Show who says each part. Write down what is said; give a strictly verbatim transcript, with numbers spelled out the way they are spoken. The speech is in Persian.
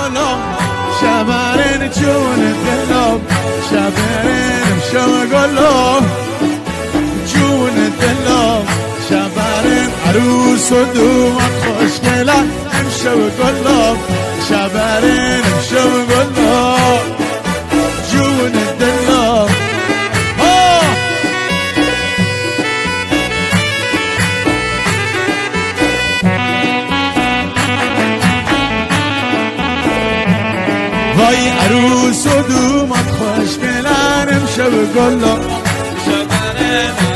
Speaker 1: گلا شبرین جون دلم شبرین شو گلا جون دلم شبرین عروس و دومت خوشگلم امشب گلا شبرین امشب گلا جون دلم وای عروس و دومت خوشگلن امشب گلا شبرین